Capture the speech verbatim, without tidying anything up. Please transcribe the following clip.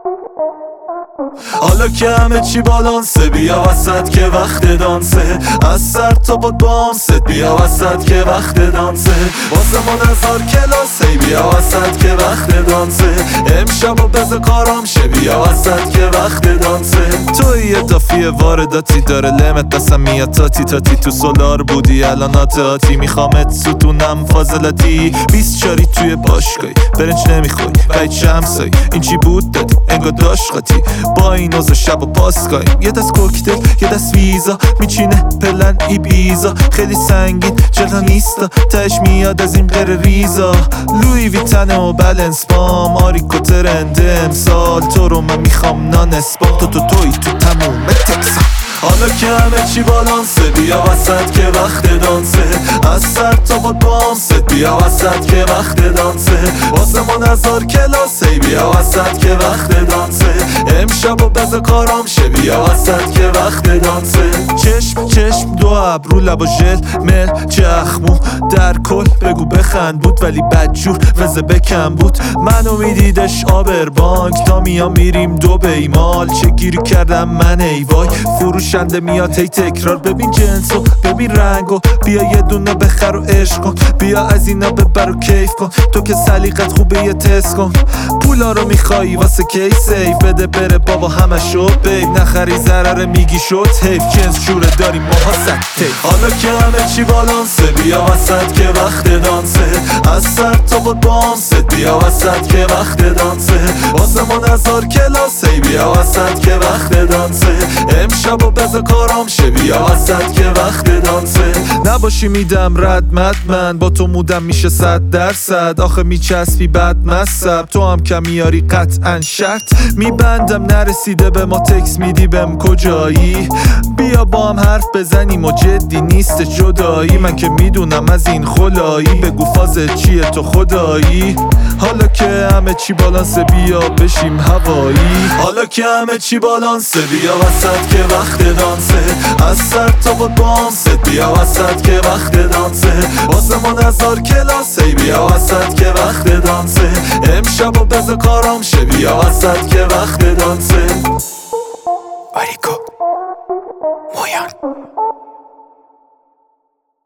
حالا که همه چی بالانسه بیا وسط که وقت دانسه، از سر تا پات بامست بیا وسط که وقت دانسه، واسه ما نظر کلاسه بیا وسط که وقت دانسه، امشب و بز کارام شه بیا وسط که وقت دانسه. توی اضافی وارداتی داره لمت دستم میاد تاتی تاتی، تو سولار بودی الان آتی میخوامت ستونم فاضلاتی، بیست چاری توی باشگاهی برنج نمیخوای بایت شمسایی، این چی بود دادی انگار داشت قاطی، با این اوزا شب و پاسگاهیم، یه دست کوکتل یه دست ویزا میچینه پلن ایبیزا، خیلی سنگین جلو نیستا تش میاد از این غیر ریزا، لوی ویتن و بلنس بام آریکو ترنده امسال، تو رو من میخوام نان اسپام، تو تو توی تو تموم تکسام. حالا که همه چی بالانسه بیا وسط که وقت دانسه، از سر تا پات بامست بیا وسط که وقت دانسه، واسه ما نظر کلاسه بیا وسط که وقت دانسه، امشب و بز کارام شه بیا وسط که وقت دانسه. چشم چشم دو ابرو لب و ژل مل چخمو در کل بگو بخند بود ولی بدجور وزه بکم بود، منو میدیدش آبر بانک تا میام میریم دو بیمال، چه گیری کردم من ای وای فروشنده میاد هی تکرار، ببین جنسو ببین رنگو بیا یه دونه بخر و عشق کن، بیا از اینا ببر و کیف کن، تو که سلیقت خوبه یه تست کن، پولا رو میخوایی واسه کی سیف بده بره بابا همشو بیب، نخری ضرره میگی شد حیف جنس شوره داریم ماها سکتیف. حالا که همه چی بالانسه بیا وسط که وقت دانسه، از سر تا پات بامست بیا وسط که وقت دانسه، واسه ما نظر کلاسه بیا وسط که وقت دانسه، امشب و بز کارام شه بیا وسط که وقت دانسه. نباشی میدم رد مد من با تو مودم میشه صد درصد، آخه میچسبی بد مصب تو هم کم میاری قطعا شرط میبندم، نرسیده به ما تکس میدی بهم کجایی، بیا با هم حرف بزنیم و جدی نیست جدایی، من که میدونم از این خلایی بگو فازت چیه تو خدایی. حالا که همه چی بالانسه بیا بشیم هوایی، حالا که همه چی بالانسه بیا وسط که وقت دانسه، از سر تا پات بامست بیا وسط که وقت دانسه، واسه ما نظر کلاسه بیا وسط که وقت دانسه، امشب و بز کارام شه بیا وسط که وقت دانسه. آریکو مویان